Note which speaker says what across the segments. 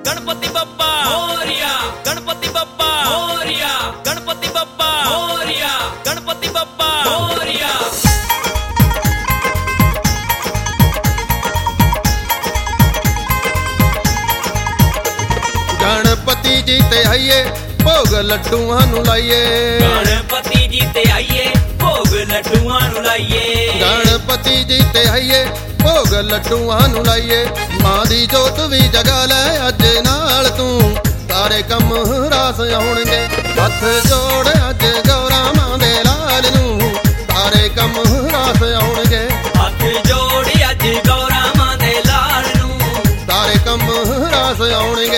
Speaker 1: गणपति बप्पा मोरिया, गणपति बप्पा मोरिया, गणपति बप्पा मोरिया, गणपति बप्पा मोरिया।
Speaker 2: गणपति जी ते आइए भोग लड्डूआं नूं लाइए,
Speaker 1: गणपति जी ते आइए भोग लड्डूआं नूं लाइए,
Speaker 2: गणपति जी ते आइए भोग लड्डूआं नूं लाइए। मां दी जोत भी जगा लै अज नाल तू, सारे कम रास आउणगे। हथ जोड़ अज गौरा मां दे लाल नूं, सारे कम रास आउणगे।
Speaker 1: हथ जोड़ अज गौरा मां दे लाल नूं,
Speaker 2: सारे कम रास आउणगे।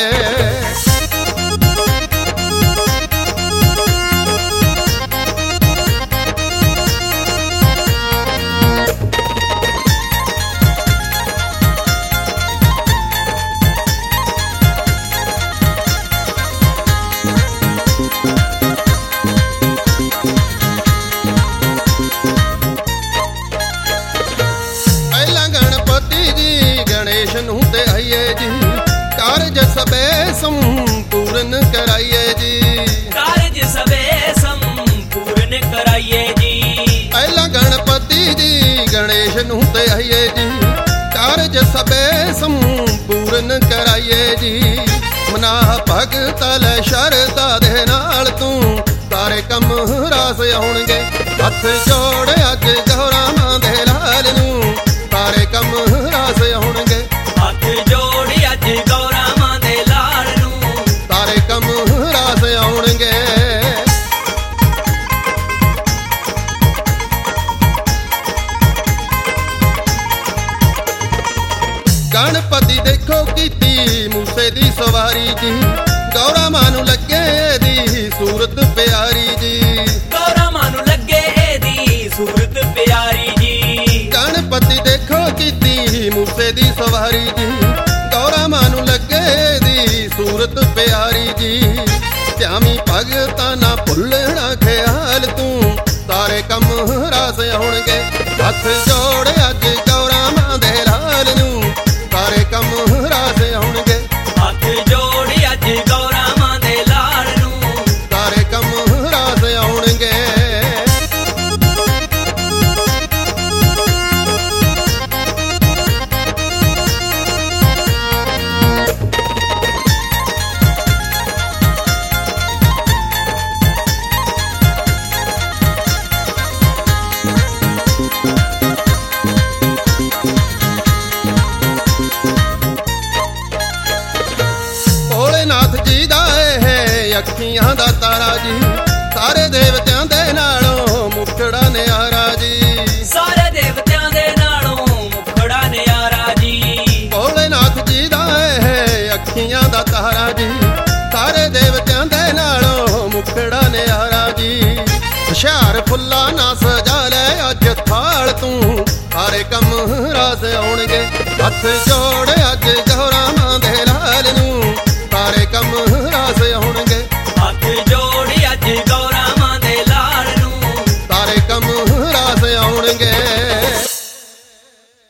Speaker 2: गणेश नूं ते आइए जी, कारज सबे संपूर्ण कराइए जी,
Speaker 1: कारज सबे संपूर्ण कराइए जी।
Speaker 2: पहला गणपति जी गणेश नूं ते आइए जी, कारज सबे संपूर्ण कराइए जी। मना भगत लै शरदा दे नाल तू, सारे कम रास आउणगे। हथ जोड़ अज गौरा मां दे लाल नूं, सारे कम रास आउणगे।
Speaker 1: हथ जोड़ अज गौरा मां दे लाल नूं,
Speaker 2: सारे कम रास आउणगे। गणपति देखो कीती मूसे दी सवारी जी, गौरा मां नूं लगे दी सूरत प्यारी जी,
Speaker 1: गौरा मां नूं लगे दी सूरत प्यारी जी।
Speaker 2: गणपति देखो कीती मूसे दी सवारी जी, गौरा मां नूं लगे दी सूरत प्यारी जी। श्यामी भगतां ना भुलना ख्याल तू, सारे कम रास आउणगे। हथ जोड़ अज गौरा मां दे लाल नूं, सारे कम रास आउणगे।
Speaker 1: हथ जोड़ अज गौरा मां दे लाल नूं,
Speaker 2: सारे कम रास आउणगे। भोलेनाथ जी दा है अखियां दा तारा जी, सारे देवतियां दे नालों मुखड़ा न्यारा जी,
Speaker 1: सारे देवतियां दे नालों मुखड़ा न्यारा जी।
Speaker 2: भोलेनाथ जी दा है अखियां दा तारा जी, सारे देवतियां दे नालों मुखड़ा न्यारा जी। हुशियार फुल्ला ना सजा लै अज थाल तू, सारे कम रास आउणगे। हथ जोड़ अज